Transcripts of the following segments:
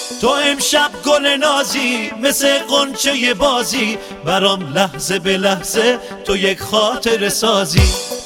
تو امشب گل نازی مثل غنچه بازی، برام لحظه به لحظه تو یک خاطر سازی.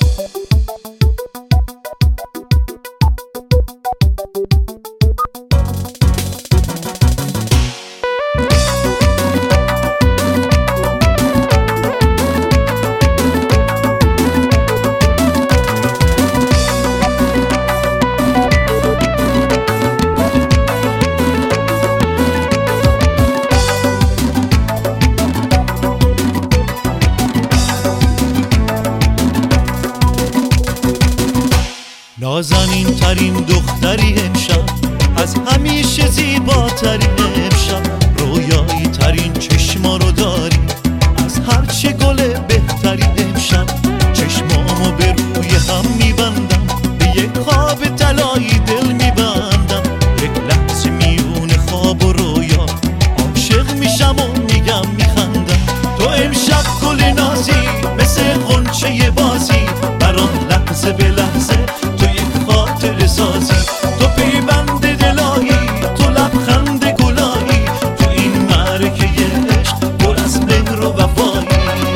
نازنین ترین دختری امشب، از همیشه زیباترین امشب، رویایی ترین چشما رو داری، از هرچه گل بهتری امشب. چشمامو به روی هم میبندم، به یک خواب طلایی دل میبندم. یک لحظه میون خواب و رویا عاشق میشم و میگم میخندم. تو امشب گل نازی مثل غنچه بازی، برام لحظه به لحظه سازی. تو پیوند دلایی، تو لبخند گلایی، تو این معرکه عشق پر از مهر و وفایی.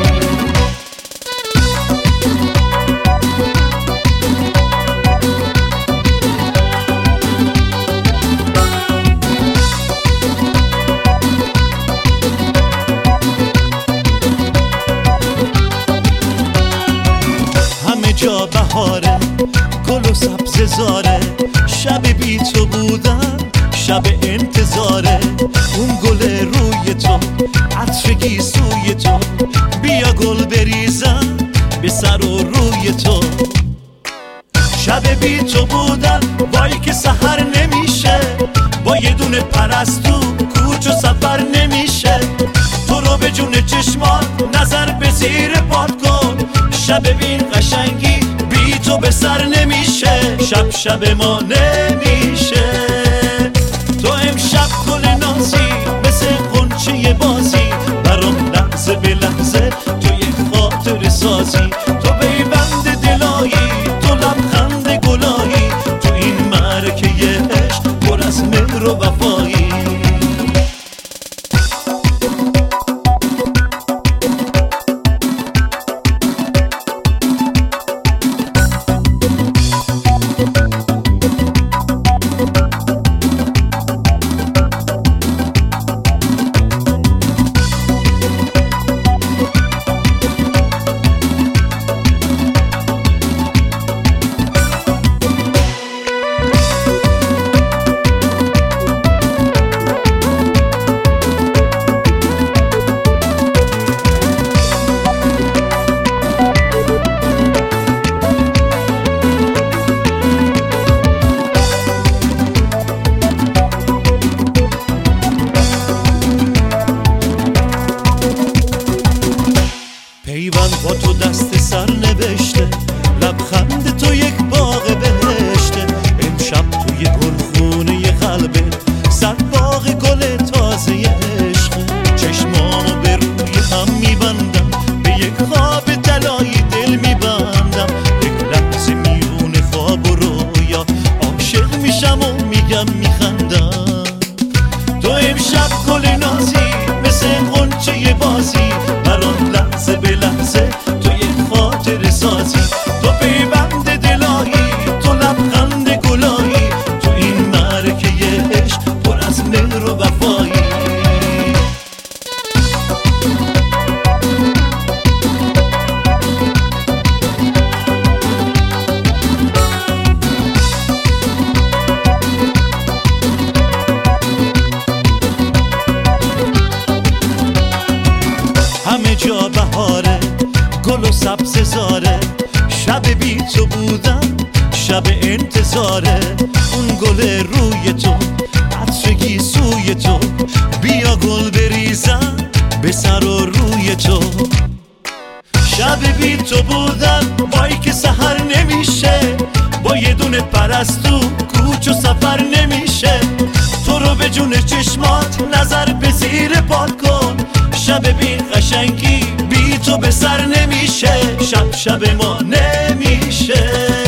همه جا بهاره، گل و سبز زاره، شب بی تو بودن شب انتظاره. اون گل روی تو، عطر گیسوی تو، بیا گل بریزم به سر و روی تو. شب بی تو بودن وای که سحر نمیشه، با یه دونه پرستو کوچ و سفر نمیشه. تو رو به جون چشمات نظر به زیر پات کن، شب بین قشنگی بی تو به سر نمیشه، شب ما نمیشه. تو امشب گل نازی مثل غنچه بازی، برام لحظه به لحظه تو یک خاطر سازی. تو پیوند دلایی، تو لبخند گلایی، تو این معرکه عشق پر از مهر و وفایی. پیوند با تو دست سر نوشته، لبخند تو یک باغ بهشته. امشب توی گلخونه قلبت صد باغ گل تازه عشقه. چشمامو به روی هم میبندم، به یک خواب طلایی دل میبندم. یک لحظه میون خواب و رویا عاشق میشم و میگم میخندم. تو امشب گل نازی مثل غنچه بازی، برام لحظه به لحظه تو یک خاطر سازی. تو پیوند دلایی، تو لبخند گلایی، تو این معرکه عشق پر از مهر و وفایی. همه جا بهاره، گل و سبز زاره، شب بی تو بودن شب انتظاره. اون گل روی تو، عطر گیسوی تو، بیا گل بریزم به سر و روی تو. شب بی تو بودن وای که سحر نمیشه، با یه دونه پرستو کوچ و سفر نمیشه. تو رو به جون چشمات نظر به زیر پات کن، شب بین قشنگی بی تو به سر نمیشه، شب ما نمیشه.